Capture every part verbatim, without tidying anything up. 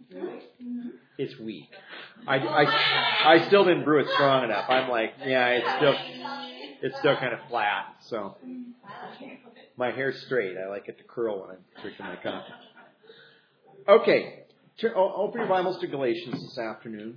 It's weak. I, I, I still didn't brew it strong enough. I'm like, yeah, it's still it's still kind of flat. So my hair's straight. I like it to curl when I'm drinking my coffee. Okay, open your Bibles to Galatians this afternoon.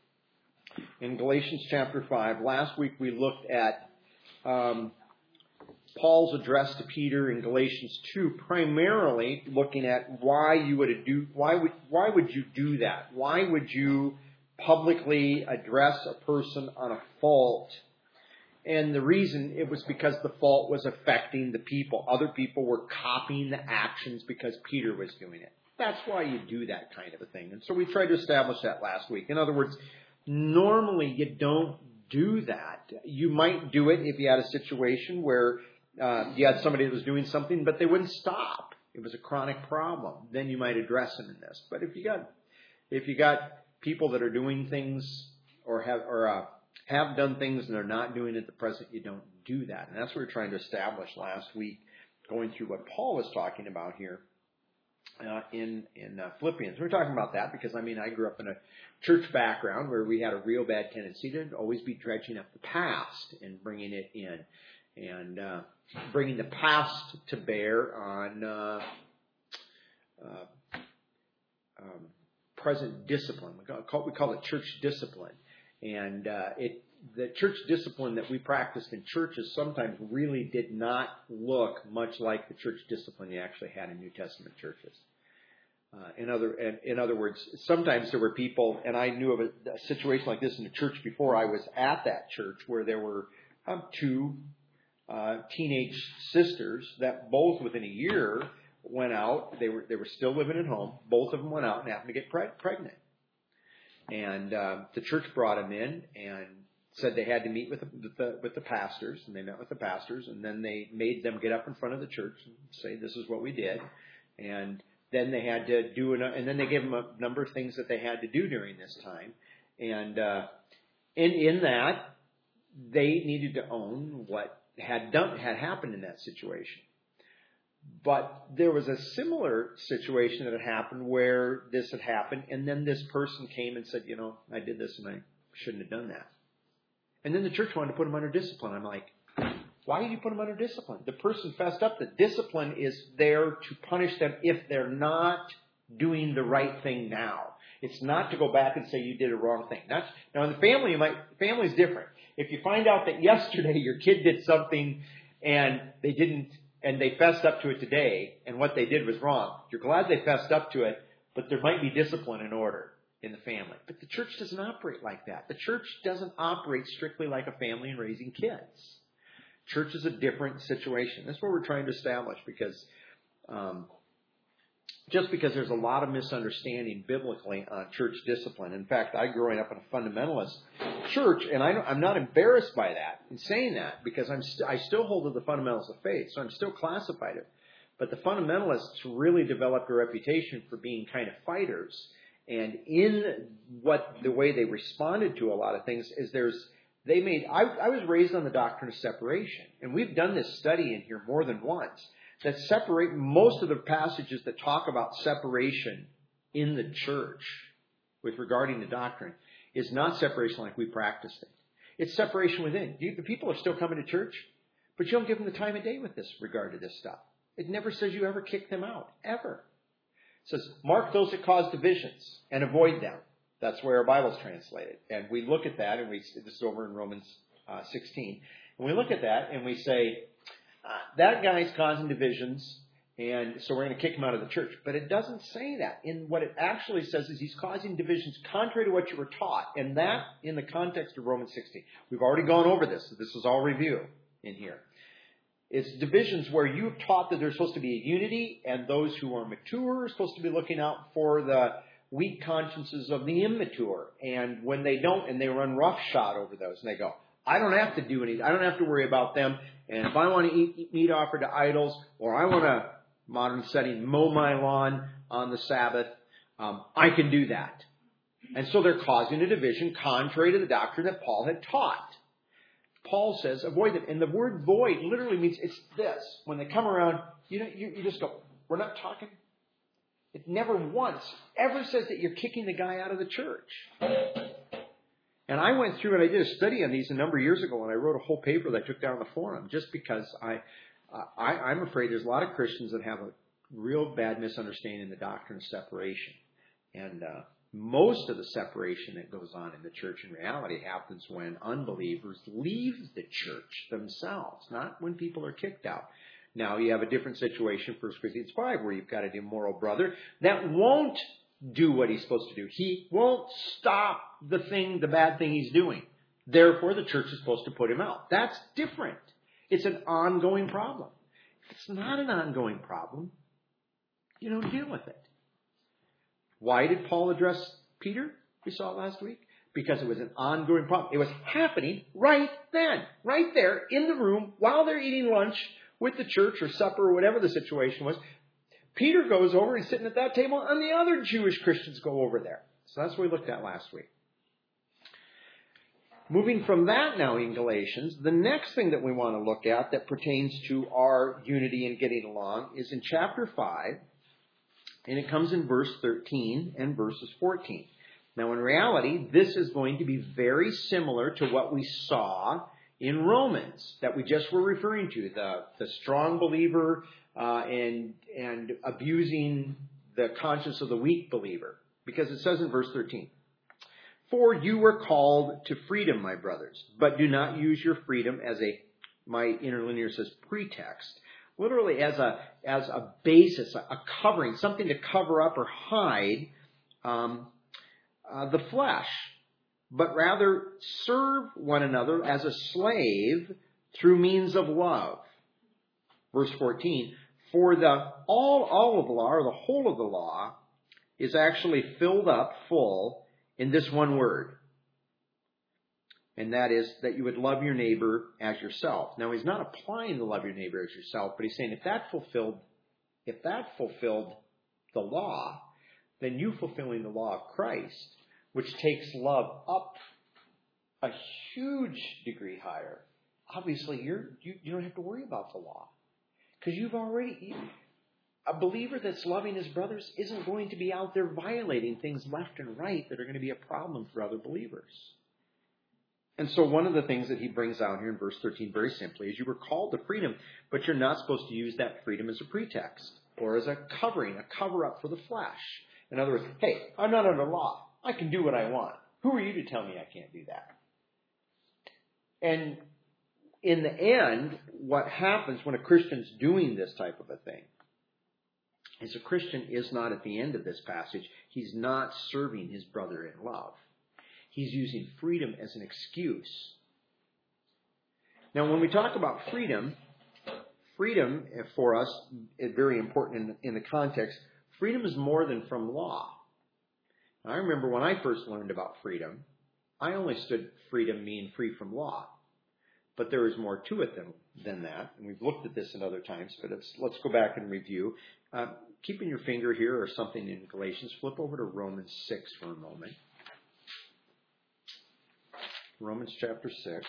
In Galatians chapter five, last week we looked at um, Paul's address to Peter in Galatians two, primarily looking at why you would do why would why would you do that? Why would you publicly address a person on a fault? And the reason it was because the fault was affecting the people. Other people were copying the actions because Peter was doing it. That's why you do that kind of a thing. And so we tried to establish that last week. In other words, normally you don't do that. You might do it if you had a situation where Uh, you had somebody that was doing something, but they wouldn't stop. It was a chronic problem. Then you might address them in this. But if you got, if you got people that are doing things or have or uh, have done things and they're not doing it at the present, you don't do that. And that's what we're trying to establish last week, going through what Paul was talking about here uh, in in uh, Philippians. We're talking about that because I mean I grew up in a church background where we had a real bad tendency to always be dredging up the past and bringing it in. And uh, bringing the past to bear on uh, uh, um, present discipline. We call, we call it church discipline. And uh, it the church discipline that we practiced in churches sometimes really did not look much like the church discipline you actually had in New Testament churches. Uh, in other in, in other words, sometimes there were people, and I knew of a, a situation like this in the church before I was at that church, where there were um, two Uh, teenage sisters that both within a year went out. They were they were still living at home. Both of them went out and happened to get pre- pregnant. And uh, the church brought them in and said they had to meet with the, with the with the pastors. And they met with the pastors, and then they made them get up in front of the church and say, "This is what we did." And then they had to do an, and then they gave them a number of things that they had to do during this time. And uh, in in that, they needed to own what had done had happened in that situation. But there was a similar situation that had happened where this had happened, and then this person came and said, you know, I did this and I shouldn't have done that. And then the church wanted to put him under discipline. I'm like, why did you put him under discipline? The person fessed up that discipline is there to punish them if they're not doing the right thing now. It's not to go back and say you did a wrong thing. That's, now in the family, you might, family's different. If you find out that yesterday your kid did something and they didn't, and they fessed up to it today, and what they did was wrong, you're glad they fessed up to it, but there might be discipline in order in the family. But the church doesn't operate like that. The church doesn't operate strictly like a family and raising kids. Church is a different situation. That's what we're trying to establish, because um, just because there's a lot of misunderstanding biblically on church discipline. In fact, I growing up in a fundamentalist church, and I, I'm not embarrassed by that in saying that, because I'm st- I still hold to the fundamentals of faith, so I'm still classified it. But the fundamentalists really developed a reputation for being kind of fighters, and in what the way they responded to a lot of things is there's they made. I, I was raised on the doctrine of separation, and we've done this study in here more than once. That separate most of the passages that talk about separation in the church with regarding the doctrine is not separation like we practiced it. It's separation within. You, the people are still coming to church, but you don't give them the time of day with this regard to this stuff. It never says you ever kick them out, ever. It says, mark those that cause divisions and avoid them. That's where our Bible's translated. And we look at that, and we this is over in Romans uh, sixteen. And we look at that and we say, Uh, that guy's causing divisions, and so we're going to kick him out of the church. But it doesn't say that. In what it actually says is he's causing divisions contrary to what you were taught. And that, in the context of Romans sixteen, we've already gone over this. So this is all review in here. It's divisions where you've taught that there's supposed to be a unity, and those who are mature are supposed to be looking out for the weak consciences of the immature. And when they don't, and they run roughshod over those, and they go, I don't have to do anything. I don't have to worry about them. And if I want to eat, eat meat offered to idols, or I want to, modern setting, mow my lawn on the Sabbath, um, I can do that. And so they're causing a division contrary to the doctrine that Paul had taught. Paul says, avoid them. And the word void literally means it's this. When they come around, you know, you, you just go, we're not talking. It never once ever says that you're kicking the guy out of the church. And I went through and I did a study on these a number of years ago, and I wrote a whole paper that I took down on the forum just because I, I, I'm afraid there's a lot of Christians that have a real bad misunderstanding of the doctrine of separation. And uh, most of the separation that goes on in the church in reality happens when unbelievers leave the church themselves, not when people are kicked out. Now, you have a different situation, First Corinthians five, where you've got an immoral brother that won't do what he's supposed to do. He won't stop the thing, the bad thing he's doing. Therefore, the church is supposed to put him out. That's different. It's an ongoing problem. If it's not an ongoing problem, you don't deal with it. Why did Paul address Peter? We saw it last week. Because it was an ongoing problem. It was happening right then, right there in the room while they're eating lunch with the church or supper or whatever the situation was. Peter goes over, he's sitting at that table, and the other Jewish Christians go over there. So that's what we looked at last week. Moving from that now in Galatians, the next thing that we want to look at that pertains to our unity and getting along is in chapter five, and it comes in verse thirteen and verses fourteen. Now in reality, this is going to be very similar to what we saw in Romans that we just were referring to, the, the strong believer uh, and, and abusing the conscience of the weak believer. Because it says in verse thirteen, "For you were called to freedom, my brothers, but do not use your freedom as a," my interlinear says, "pretext." Literally as a, as a basis, a covering, something to cover up or hide um, uh, the flesh. But rather serve one another as a slave through means of love. Verse fourteen, "For the all, all of the law, or the whole of the law, is actually filled up full in this one word. And that is that you would love your neighbor as yourself." Now he's not applying to love your neighbor as yourself, but he's saying if that fulfilled, if that fulfilled the law, then you fulfilling the law of Christ, which takes love up a huge degree higher. Obviously, you're, you, you don't have to worry about the law. Because you've already... You, a believer that's loving his brothers isn't going to be out there violating things left and right that are going to be a problem for other believers. And so one of the things that he brings out here in verse thirteen very simply is you were called to freedom, but you're not supposed to use that freedom as a pretext or as a covering, a cover-up for the flesh. In other words, hey, I'm not under law. I can do what I want. Who are you to tell me I can't do that? And in the end, what happens when a Christian's doing this type of a thing is a Christian is not at the end of this passage. He's not serving his brother in love. He's using freedom as an excuse. Now, when we talk about freedom, freedom for us is very important in, in the context. Freedom is more than from law. I remember when I first learned about freedom, I only stood freedom mean free from law. But there is more to it than, than that. And we've looked at this in other times, but it's, let's go back and review. Uh, keeping your finger here or something in Galatians, flip over to Romans six for a moment. Romans chapter six.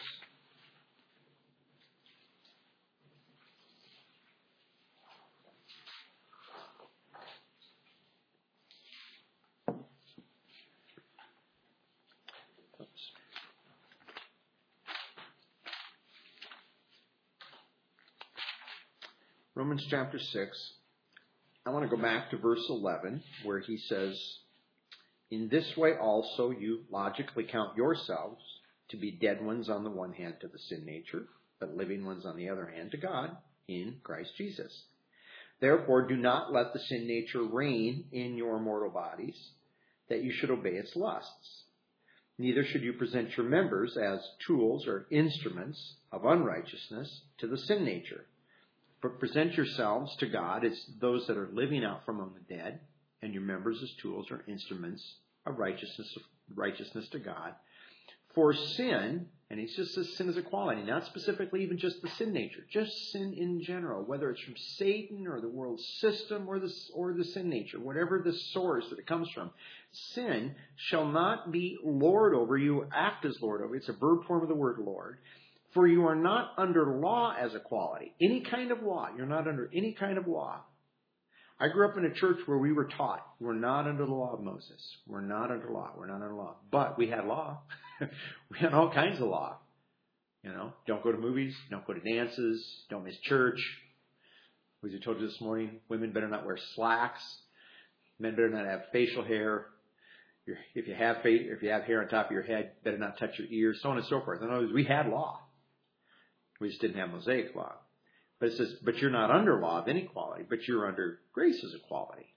Romans chapter six, I want to go back to verse eleven, where he says, "In this way also you logically count yourselves to be dead ones on the one hand to the sin nature, but living ones on the other hand to God in Christ Jesus. Therefore do not let the sin nature reign in your mortal bodies, that you should obey its lusts. Neither should you present your members as tools or instruments of unrighteousness to the sin nature. But present yourselves to God as those that are living out from among the dead, and your members as tools or instruments of righteousness, righteousness to God. For sin," and he just says sin is a quality, not specifically even just the sin nature, just sin in general, whether it's from Satan or the world system or the, or the sin nature, whatever the source that it comes from. "Sin shall not be Lord over you, act as Lord over you." It's a verb form of the word Lord. "For you are not under law as a quality." Any kind of law. You're not under any kind of law. I grew up in a church where we were taught we're not under the law of Moses. We're not under law. We're not under law. But we had law. We had all kinds of law. You know, don't go to movies. Don't go to dances. Don't miss church. As I told you this morning, women better not wear slacks. Men better not have facial hair. If you have if you have hair on top of your head, better not touch your ears, so on and so forth. In other words, we had law. We just didn't have Mosaic law. But it says, but you're not under law of inequality, but you're under grace's equality.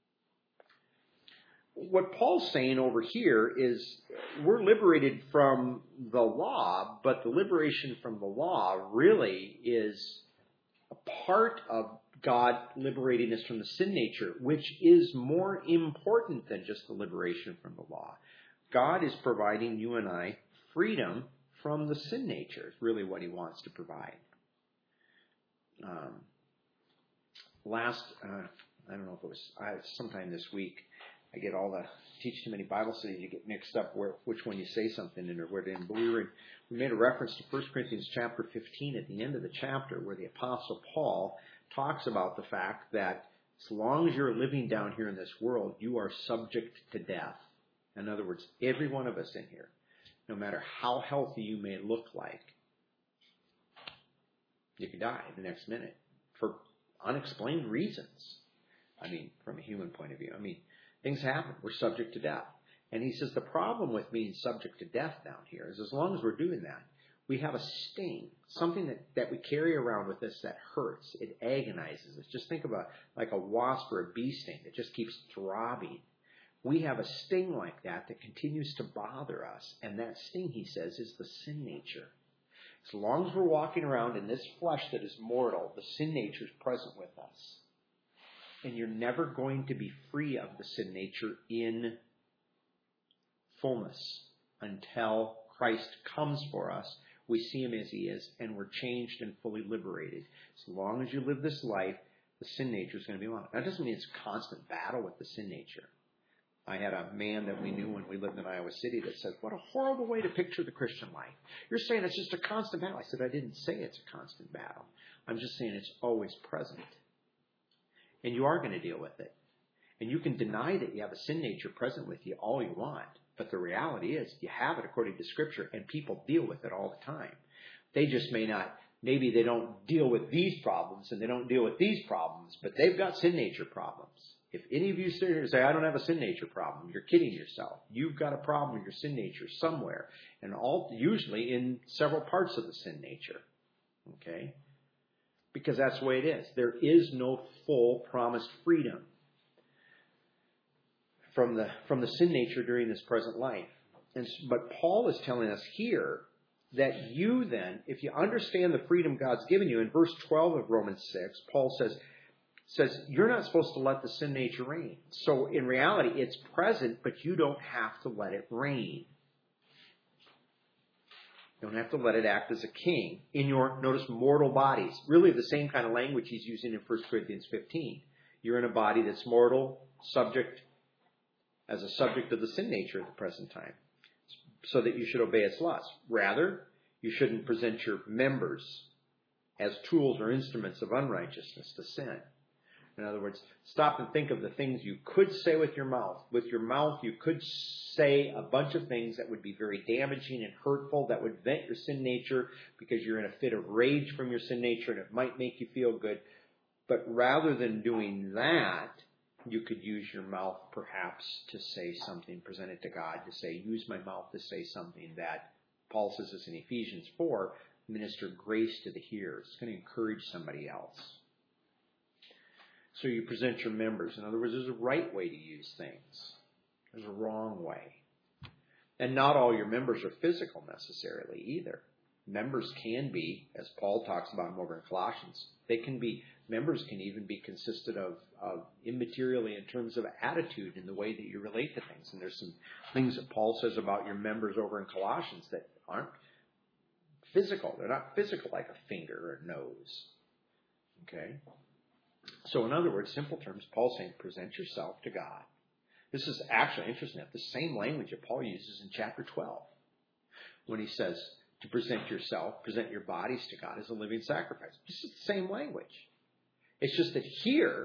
What Paul's saying over here is we're liberated from the law, but the liberation from the law really is a part of God liberating us from the sin nature, which is more important than just the liberation from the law. God is providing you and I freedom from the sin nature, is really what he wants to provide. Um, last, uh, I don't know if it was I, sometime this week, I get all the, teach too many Bible studies, you get mixed up where which one you say something in or where it in. But we, were in, we made a reference to First Corinthians chapter fifteen at the end of the chapter where the Apostle Paul talks about the fact that as long as you're living down here in this world, you are subject to death. In other words, every one of us in here, no matter how healthy you may look like, you could die the next minute for unexplained reasons. I mean, from a human point of view. I mean, things happen. We're subject to death. And he says the problem with being subject to death down here is as long as we're doing that, we have a sting, something that, that we carry around with us that hurts. It agonizes us. Just think about like a wasp or a bee sting that just keeps throbbing. We have a sting like that that continues to bother us. And that sting, he says, is the sin nature. As long as we're walking around in this flesh that is mortal, the sin nature is present with us. And you're never going to be free of the sin nature in fullness until Christ comes for us. We see him as he is, and we're changed and fully liberated. As long as you live this life, the sin nature is going to be on. That doesn't mean it's a constant battle with the sin nature. I had a man that we knew when we lived in Iowa City that said, what a horrible way to picture the Christian life. You're saying it's just a constant battle. I said, I didn't say it's a constant battle. I'm just saying it's always present. And you are going to deal with it. And you can deny that you have a sin nature present with you all you want. But the reality is you have it according to Scripture, and people deal with it all the time. They just may not, maybe they don't deal with these problems and they don't deal with these problems, but they've got sin nature problems. If any of you sit here and say, I don't have a sin nature problem, you're kidding yourself. You've got a problem with your sin nature somewhere, and all usually in several parts of the sin nature. Okay? Because that's the way it is. There is no full promised freedom from the from the sin nature during this present life. And but Paul is telling us here that you then, if you understand the freedom God's given you, in verse twelve of Romans six, Paul says, says you're not supposed to let the sin nature reign. So in reality, it's present, but you don't have to let it reign. You don't have to let it act as a king in your, notice, mortal bodies. Really the same kind of language he's using in First Corinthians fifteen. You're in a body that's mortal, subject as a subject of the sin nature at the present time, so that you should obey its lusts. Rather, you shouldn't present your members as tools or instruments of unrighteousness to sin. In other words, stop and think of the things you could say with your mouth. With your mouth, you could say a bunch of things that would be very damaging and hurtful, that would vent your sin nature because you're in a fit of rage from your sin nature and it might make you feel good. But rather than doing that, you could use your mouth perhaps to say something, present it to God, to say, use my mouth to say something that, Paul says this in Ephesians four, minister grace to the hearers. It's going to encourage somebody else. So you present your members. In other words, there's a right way to use things. There's a wrong way. And not all your members are physical necessarily either. Members can be, as Paul talks about them over in Colossians, they can be, members can even be consisted of, of immaterially in terms of attitude in the way that you relate to things. And there's some things that Paul says about your members over in Colossians that aren't physical. They're not physical like a finger or a nose. Okay? So in other words, simple terms, Paul's saying, present yourself to God. This is actually interesting. The same language that Paul uses in chapter twelve when he says to present yourself, present your bodies to God as a living sacrifice. This is the same language. It's just that here,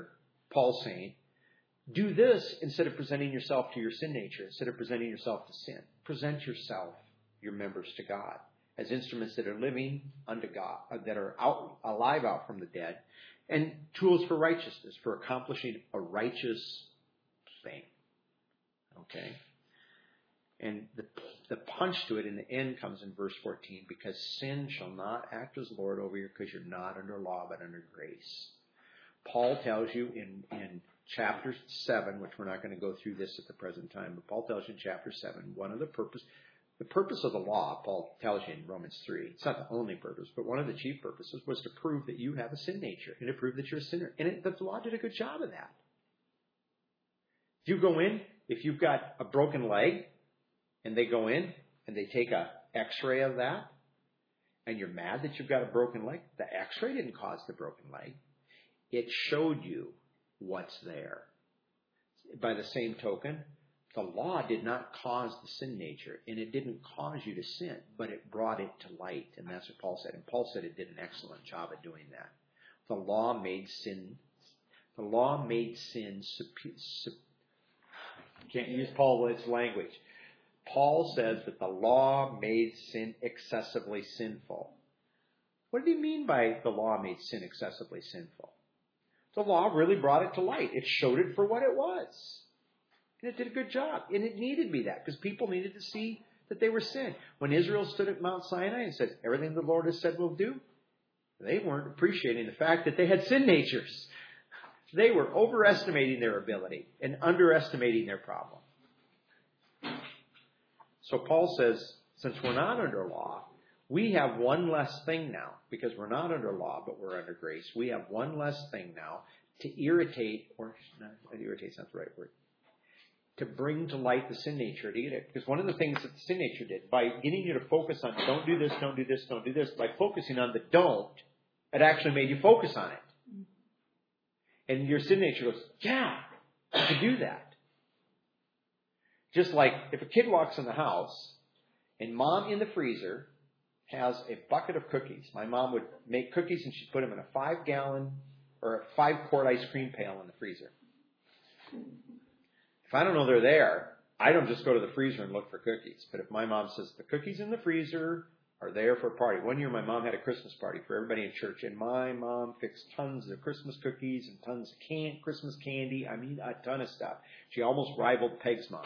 Paul's saying, do this instead of presenting yourself to your sin nature, instead of presenting yourself to sin. Present yourself, your members, to God as instruments that are living unto God, that are out, alive out from the dead, and tools for righteousness, for accomplishing a righteous thing. Okay? And the, the punch to it in the end comes in verse fourteen, because sin shall not act as Lord over you, because you're not under law but under grace. Paul tells you in, in chapter seven, which we're not going to go through this at the present time, but Paul tells you in chapter seven, one of the purpose, the purpose of the law, Paul tells you in Romans three, it's not the only purpose, but one of the chief purposes was to prove that you have a sin nature and to prove that you're a sinner. And it, the law did a good job of that. If you go in, if you've got a broken leg, and they go in and they take a x-ray of that, and you're mad that you've got a broken leg, the x-ray didn't cause the broken leg. It showed you what's there. By the same token, the law did not cause the sin nature, and it didn't cause you to sin, but it brought it to light, and that's what Paul said. And Paul said it did an excellent job at doing that. The law made sin. The law made sin. Sup- can't use Paul's language. Paul says that the law made sin excessively sinful. What did he mean by the law made sin excessively sinful? The law really brought it to light. It showed it for what it was. And it did a good job. And it needed to be that, because people needed to see that they were sin. When Israel stood at Mount Sinai and said, everything the Lord has said we'll do, they weren't appreciating the fact that they had sin natures. They were overestimating their ability and underestimating their problem. So Paul says, since we're not under law, we have one less thing now, because we're not under law, but we're under grace. We have one less thing now to irritate, or not, irritate's not the right word, to bring to light the sin nature, to get it. Because one of the things that the sin nature did, by getting you to focus on don't do this, don't do this, don't do this, by focusing on the don't, it actually made you focus on it. And your sin nature goes, yeah, I can do that. Just like if a kid walks in the house and mom in the freezer has a bucket of cookies. My mom would make cookies and she'd put them in a five gallon or a five quart ice cream pail in the freezer. If I don't know they're there, I don't just go to the freezer and look for cookies. But if my mom says the cookies in the freezer are there for a party. One year my mom had a Christmas party for everybody in church, and my mom fixed tons of Christmas cookies and tons of can- Christmas candy. I mean, a ton of stuff. She almost rivaled Peg's mom.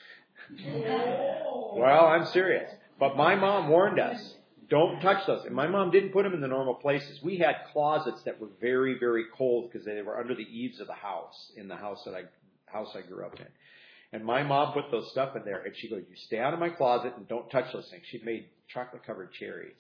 Well, I'm serious. But my mom warned us, don't touch those. And my mom didn't put them in the normal places. We had closets that were very, very cold because they were under the eaves of the house, in the house that I house I grew up in. And my mom put those stuff in there, and she goes, you stay out of my closet and don't touch those things. She'd made chocolate-covered cherries.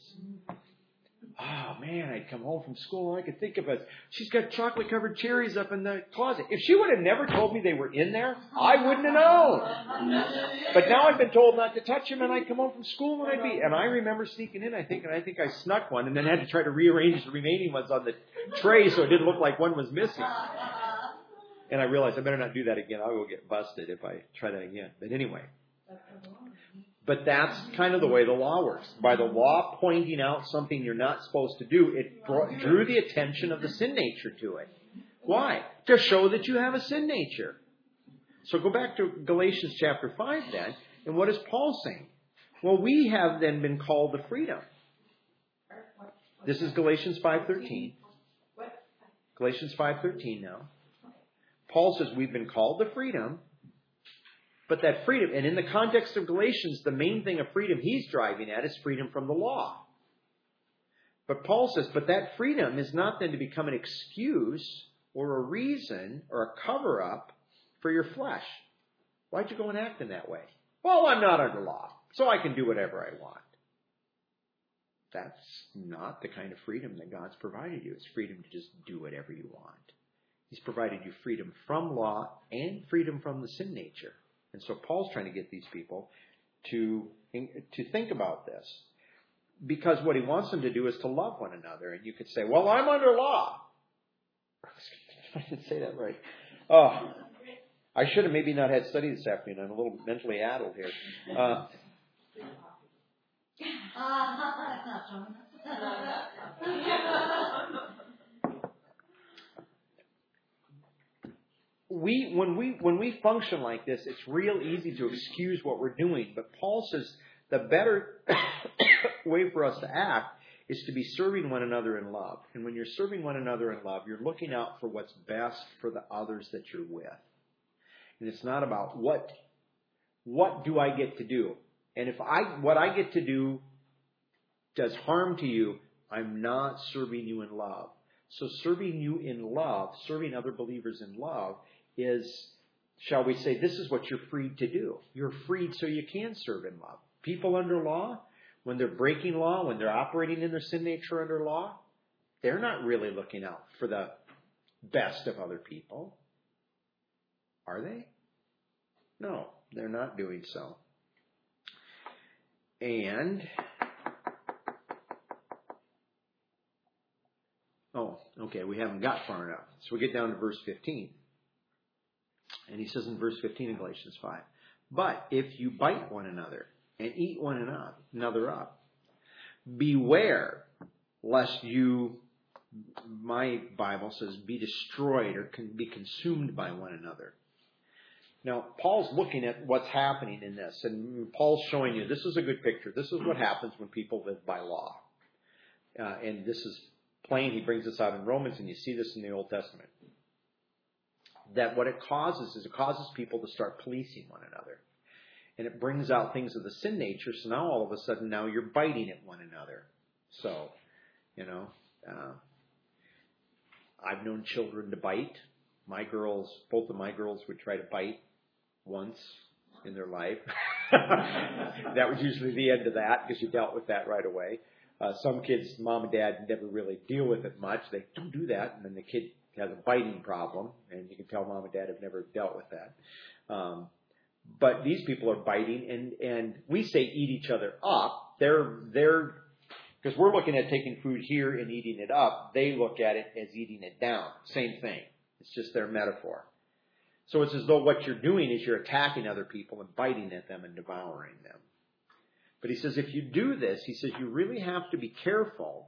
Oh, man, I'd come home from school and I could think of it. She's got chocolate-covered cherries up in the closet. If she would have never told me they were in there, I wouldn't have known. But now I've been told not to touch them, and I'd come home from school and I'd be... And I remember sneaking in, I think, and I think I snuck one and then had to try to rearrange the remaining ones on the tray so it didn't look like one was missing. And I realized I better not do that again. I will get busted if I try that again. But anyway. But that's kind of the way the law works. By the law pointing out something you're not supposed to do, it brought, drew the attention of the sin nature to it. Why? To show that you have a sin nature. So go back to Galatians chapter five then. And what is Paul saying? Well, we have then been called to freedom. This is Galatians five thirteen. Galatians five thirteen now. Paul says we've been called to freedom, but that freedom, and in the context of Galatians, the main thing of freedom he's driving at is freedom from the law. But Paul says, but that freedom is not then to become an excuse or a reason or a cover-up for your flesh. Why'd you go and act in that way? Well, I'm not under law, so I can do whatever I want. That's not the kind of freedom that God's provided you. It's freedom to just do whatever you want. He's provided you freedom from law and freedom from the sin nature. And so Paul's trying to get these people to, to think about this. Because what he wants them to do is to love one another. And you could say, well, I'm under law. I didn't say that right. Oh, I should have maybe not had study this afternoon. I'm a little mentally addled here. Uh, we when we when we function like this, it's real easy to excuse what we're doing. But Paul says the better way for us to act is to be serving one another in love. And when you're serving one another in love, you're looking out for what's best for the others that you're with. And it's not about what what do I get to do. And if I what I get to do does harm to you, I'm not serving you in love. So serving you in love, serving other believers in love is, shall we say, this is what you're freed to do. You're freed so you can serve in love. People under law, when they're breaking law, when they're operating in their sin nature under law, they're not really looking out for the best of other people. Are they? No, they're not doing so. And, oh, okay, we haven't got far enough. So we get down to verse fifteen. And he says in verse fifteen in Galatians five, but if you bite one another and eat one another up, beware lest you, my Bible says, be destroyed or can be consumed by one another. Now, Paul's looking at what's happening in this, and Paul's showing you this is a good picture. This is what happens when people live by law. Uh, and this is plain. He brings this out in Romans, and you see this in the Old Testament. That what it causes is it causes people to start policing one another. And it brings out things of the sin nature, so now all of a sudden now you're biting at one another. So, you know, uh, I've known children to bite. My girls, both of my girls would try to bite once in their life. That was usually the end of that because you dealt with that right away. Uh, some kids, mom and dad never really deal with it much. They don't do that, and then the kid has a biting problem, and you can tell mom and dad have never dealt with that. Um, but these people are biting, and, and we say eat each other up. They're they're because we're looking at taking food here and eating it up. They look at it as eating it down. Same thing. It's just their metaphor. So it's as though what you're doing is you're attacking other people and biting at them and devouring them. But he says if you do this, he says you really have to be careful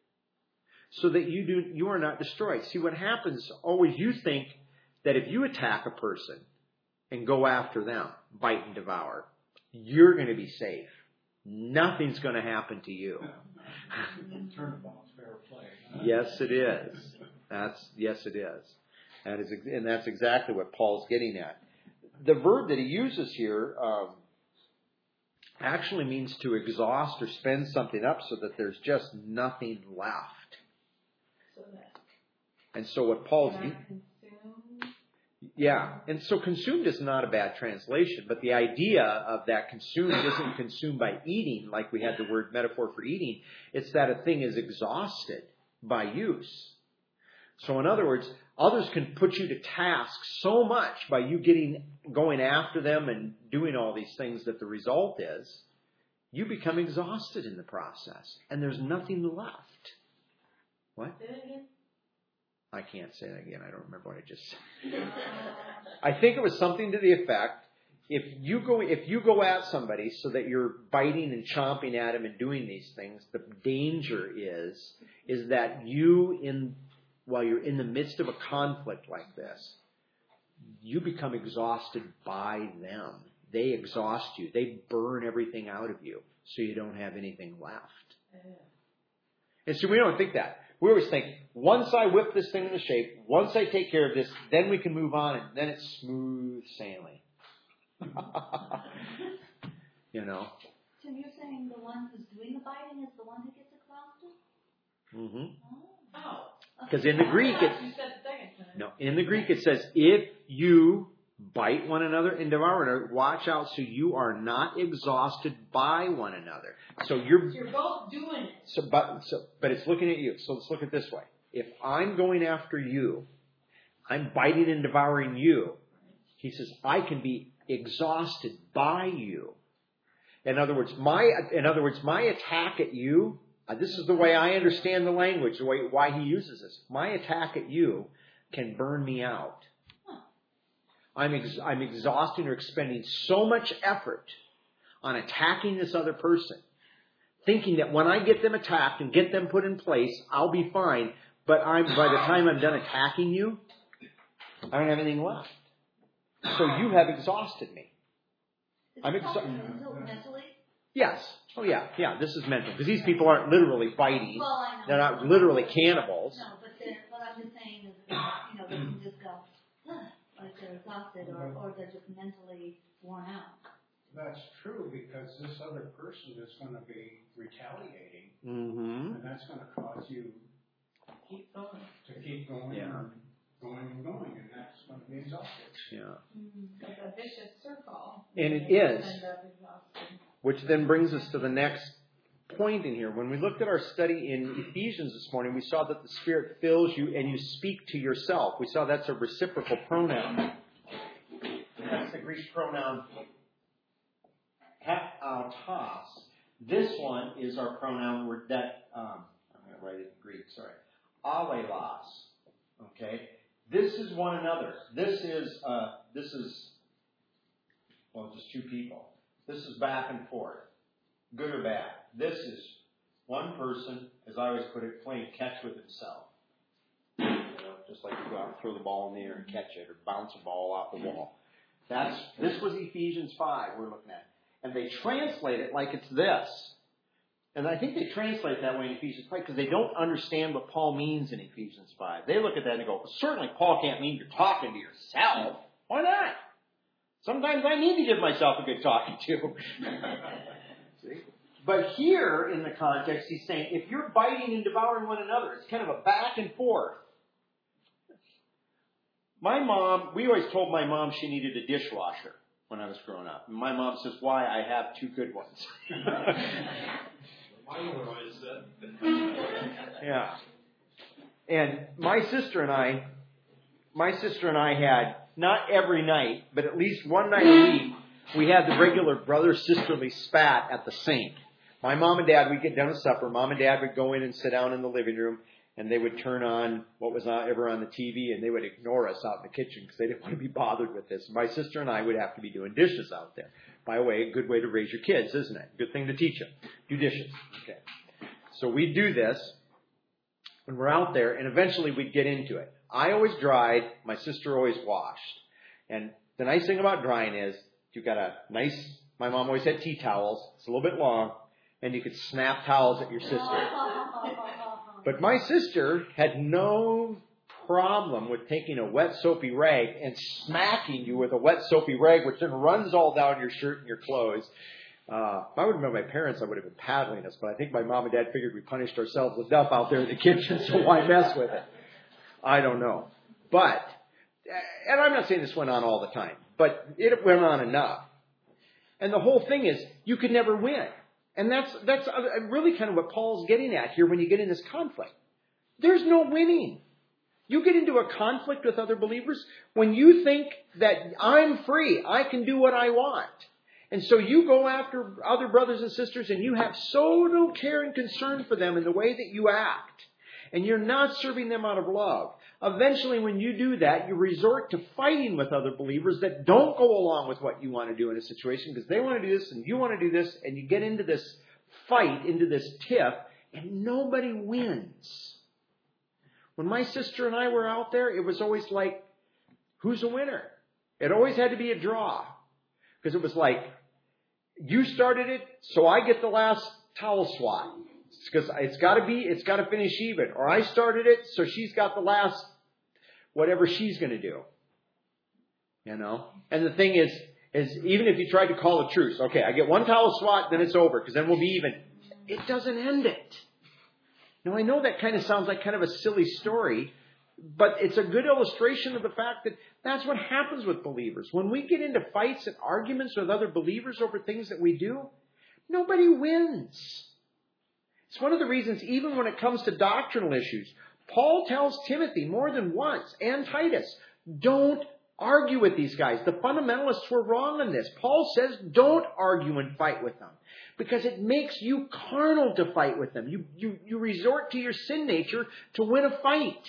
so that you do you are not destroyed. See, what happens, always you think that if you attack a person and go after them, bite and devour, you're going to be safe. Nothing's going to happen to you. Turnabout's fair play. Yes, it is. That's yes, it is. That is, and that's exactly what Paul's getting at. The verb that he uses here um, actually means to exhaust or spend something up so that there's just nothing left. So that. And so what Paul's Consumed. yeah, and so consumed is not a bad translation, but the idea of that consumed isn't consumed by eating, like we had the word metaphor for eating. It's that a thing is exhausted by use. So in other words, others can put you to task so much by you getting going after them and doing all these things that the result is you become exhausted in the process, and there's nothing left. What? Say it again. I can't say that again. I don't remember what I just said. I think it was something to the effect, if you go if you go at somebody so that you're biting and chomping at them and doing these things, the danger is is that you in while you're in the midst of a conflict like this, you become exhausted by them. They exhaust you. They burn everything out of you so you don't have anything left. And so we don't think that. We always think, once I whip this thing into shape, once I take care of this, then we can move on, and then it's smooth sailing. You know? Tim, you're saying the one who's doing the biting is the one who gets exhausted? Mm-hmm. Oh. Because in the Greek, You it, said second time. no, in the Greek it says, if you bite one another and devour one another, watch out so you are not exhausted by one another. So you're, So you're both doing it. so, but, so, but it's looking at you. So let's look at it this way. If I'm going after you, I'm biting and devouring you. He says, I can be exhausted by you. In other words, my, in other words, my attack at you, uh, this is the way I understand the language, the way, why he uses this. My attack at you can burn me out. I'm, ex- I'm exhausting or expending so much effort on attacking this other person, thinking that when I get them attacked and get them put in place, I'll be fine. But I'm, by the time I'm done attacking you, I don't have anything left. So you have exhausted me. Is I'm it exo- also mental, mentally? Yes. Oh, yeah. Yeah, this is mental. Because these people aren't literally fighting. Well, I know. They're not literally cannibals. No, but they're, what I'm just saying is, that, you know, they can just go, "Ugh," like they're exhausted, or, or they're just mentally worn out. That's true, because this other person is gonna be retaliating, Mm-hmm. and that's gonna cause you Keep going. to keep going Yeah. and going and going, and that's gonna be exhausting. Yeah. It's a vicious circle. And it You is. End up exhausted. Which then brings us to the next point in here. When we looked at our study in Ephesians this morning, we saw that the Spirit fills you and you speak to yourself. We saw that's a reciprocal pronoun. That's the Greek pronoun hatos. This one is our pronoun that, um, I'm going to write it in Greek, sorry. Alelos. Okay? This is one another. This is, uh, this is, well, just two people. This is back and forth. Good or bad. This is one person, as I always put it, playing catch with himself. You know, just like you go out and throw the ball in the air and catch it, or bounce a ball off the wall. That's, this was Ephesians five we're looking at. And they translate it like it's this. And I think they translate it that way in Ephesians five because they don't understand what Paul means in Ephesians five. They look at that and go, well, certainly Paul can't mean you're talking to yourself. Why not? Sometimes I need to give myself a good talking to. See? But here in the context, he's saying, if you're biting and devouring one another, it's kind of a back and forth. My mom, we always told my mom she needed a dishwasher when I was growing up. And my mom says, why? I have two good ones. Yeah. And my sister and I, my sister and I had, not every night, but at least one night a week, we had the regular brother-sisterly spat at the sink. My mom and dad, we'd get done with supper. Mom and dad would go in and sit down in the living room, and they would turn on what was ever on the T V, and they would ignore us out in the kitchen because they didn't want to be bothered with this. My sister and I would have to be doing dishes out there. By the way, a good way to raise your kids, isn't it? Good thing to teach them. Do dishes. Okay. So we'd do this when we're out there, and eventually we'd get into it. I always dried. My sister always washed. And the nice thing about drying is you've got a nice, my mom always had tea towels. It's a little bit long. And you could snap towels at your sister. But my sister had no problem with taking a wet soapy rag and smacking you with a wet soapy rag, which then runs all down your shirt and your clothes. Uh, if I would remember my parents, I would have been paddling us. But I think my mom and dad figured we punished ourselves enough out there in the kitchen, so why mess with it? I don't know. But, and I'm not saying this went on all the time, but it went on enough. And the whole thing is, you could never win. And that's that's really kind of what Paul's getting at here when you get in this conflict. There's no winning. You get into a conflict with other believers when you think that I'm free, I can do what I want. And so you go after other brothers and sisters and you have so no care and concern for them in the way that you act. And you're not serving them out of love. Eventually, when you do that, you resort to fighting with other believers that don't go along with what you want to do in a situation because they want to do this and you want to do this, and you get into this fight, into this tiff, and nobody wins. When my sister and I were out there, it was always like, who's a winner? It always had to be a draw. Because it was like, you started it, so I get the last towel swat. Because it's got to be, it's got to finish even. Or I started it, so she's got the last, whatever she's going to do. You know? And the thing is, is even if you tried to call a truce, okay, I get one towel swat, then it's over, because then we'll be even. It doesn't end it. Now, I know that kind of sounds like kind of a silly story, but it's a good illustration of the fact that that's what happens with believers. When we get into fights and arguments with other believers over things that we do, nobody wins. It's one of the reasons, even when it comes to doctrinal issues, Paul tells Timothy more than once, and Titus, don't argue with these guys. The fundamentalists were wrong on this. Paul says don't argue and fight with them because it makes you carnal to fight with them. You, you, you resort to your sin nature to win a fight.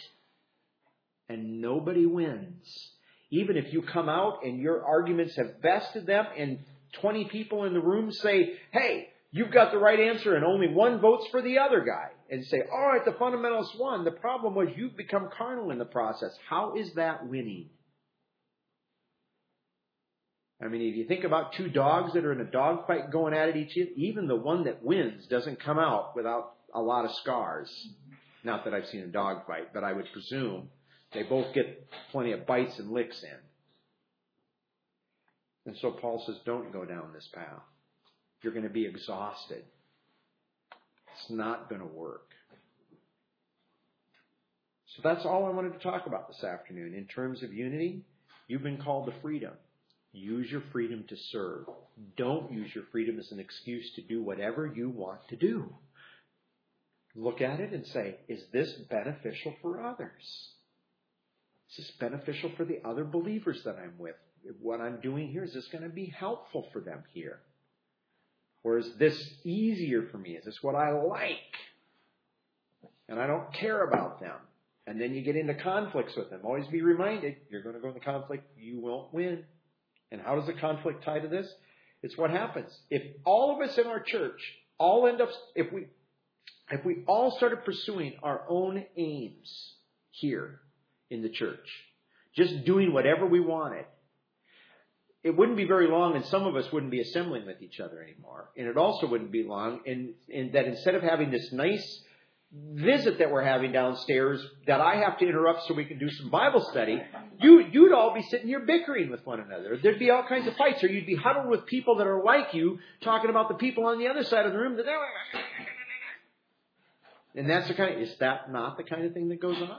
And nobody wins. Even if you come out and your arguments have bested them and twenty people in the room say, hey, you've got the right answer and only one votes for the other guy. And say, all right, the fundamentalists won. The problem was you've become carnal in the process. How is that winning? I mean, if you think about two dogs that are in a dog fight going at it each other, even the one that wins doesn't come out without a lot of scars. Not that I've seen a dog fight, but I would presume they both get plenty of bites and licks in. And so Paul says, don't go down this path. You're going to be exhausted. It's not going to work. So that's all I wanted to talk about this afternoon. In terms of unity, you've been called to freedom. Use your freedom to serve. Don't use your freedom as an excuse to do whatever you want to do. Look at it and say, is this beneficial for others? Is this beneficial for the other believers that I'm with? What I'm doing here, is this going to be helpful for them here? Or is this easier for me? Is this what I like? And I don't care about them. And then you get into conflicts with them. Always be reminded, you're going to go into conflict, you won't win. And how does the conflict tie to this? It's what happens. If all of us in our church all end up, if we, if we all started pursuing our own aims here in the church, just doing whatever we wanted, it wouldn't be very long, and some of us wouldn't be assembling with each other anymore. And it also wouldn't be long in, in that instead of having this nice visit that we're having downstairs that I have to interrupt so we can do some Bible study, you, you'd all be sitting here bickering with one another. There'd be all kinds of fights, or you'd be huddled with people that are like you, talking about the people on the other side of the room. That and that's the kind of, is that not the kind of thing that goes on?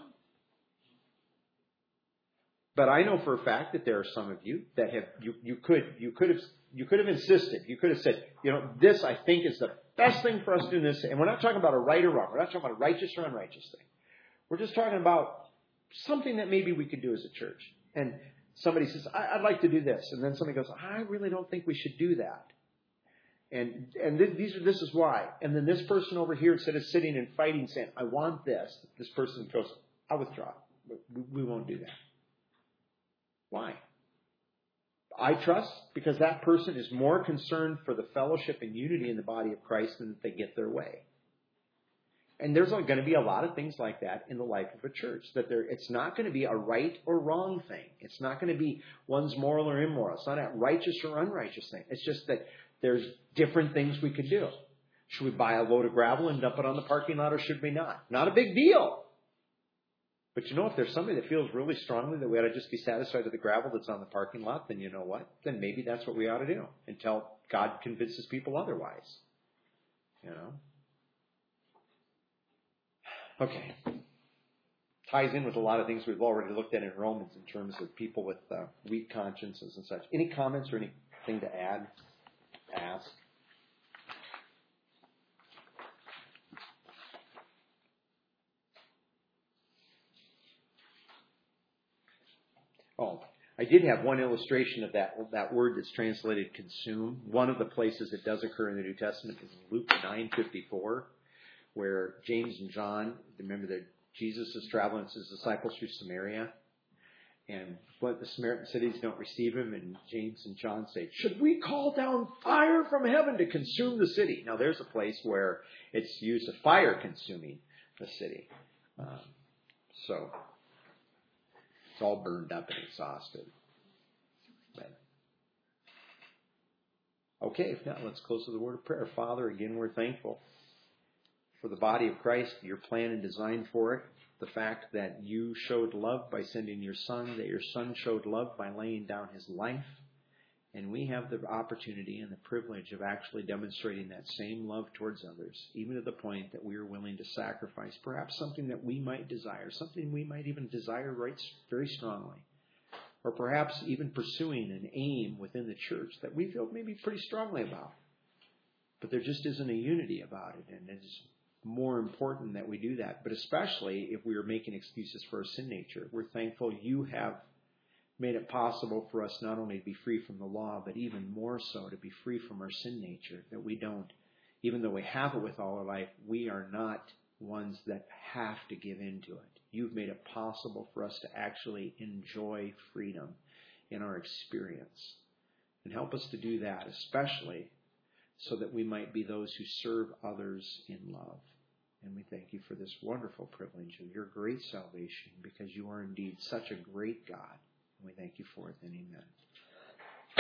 But I know for a fact that there are some of you that have, you, you could, you could have, you could have insisted. You could have said, you know, this I think is the best thing for us to do this. And we're not talking about a right or wrong. We're not talking about a righteous or unrighteous thing. We're just talking about something that maybe we could do as a church. And somebody says, I, I'd like to do this. And then somebody goes, I really don't think we should do that. And, and th- these are, this is why. And then this person over here, instead of sitting and fighting, saying, I want this, this person goes, I'll withdraw. We, we won't do that. Why? I trust because that person is more concerned for the fellowship and unity in the body of Christ than that they get their way. And there's going to be a lot of things like that in the life of a church. That there, it's not going to be a right or wrong thing. It's not going to be one's moral or immoral. It's not a righteous or unrighteous thing. It's just that there's different things we could do. Should we buy a load of gravel and dump it on the parking lot, or should we not? Not a big deal. But you know, if there's somebody that feels really strongly that we ought to just be satisfied with the gravel that's on the parking lot, then you know what? Then maybe that's what we ought to do until God convinces people otherwise. You know? Okay. Ties in with a lot of things we've already looked at in Romans in terms of people with uh, weak consciences and such. Any comments or anything to add? Ask. Oh, I did have one illustration of that that word that's translated consume. One of the places it does occur in the New Testament is Luke nine fifty-four, where James and John, remember that Jesus is traveling with his disciples through Samaria, and what the Samaritan cities don't receive him, and James and John say, should we call down fire from heaven to consume the city? Now there's a place where it's used of fire consuming the city. Um, so... It's all burned up and exhausted. But, okay, if not, let's close with a word of prayer. Father, again, we're thankful for the body of Christ, your plan and design for it, the fact that you showed love by sending your Son, that your Son showed love by laying down his life, and we have the opportunity and the privilege of actually demonstrating that same love towards others, even to the point that we are willing to sacrifice perhaps something that we might desire, something we might even desire right very strongly, or perhaps even pursuing an aim within the church that we feel maybe pretty strongly about. But there just isn't a unity about it, and it's more important that we do that. But especially if we are making excuses for our sin nature, we're thankful you have made it possible for us not only to be free from the law, but even more so to be free from our sin nature, that we don't, even though we have it with all our life, we are not ones that have to give in to it. You've made it possible for us to actually enjoy freedom in our experience. And help us to do that, especially so that we might be those who serve others in love. And we thank you for this wonderful privilege of your great salvation, because you are indeed such a great God. We thank you for it, then amen.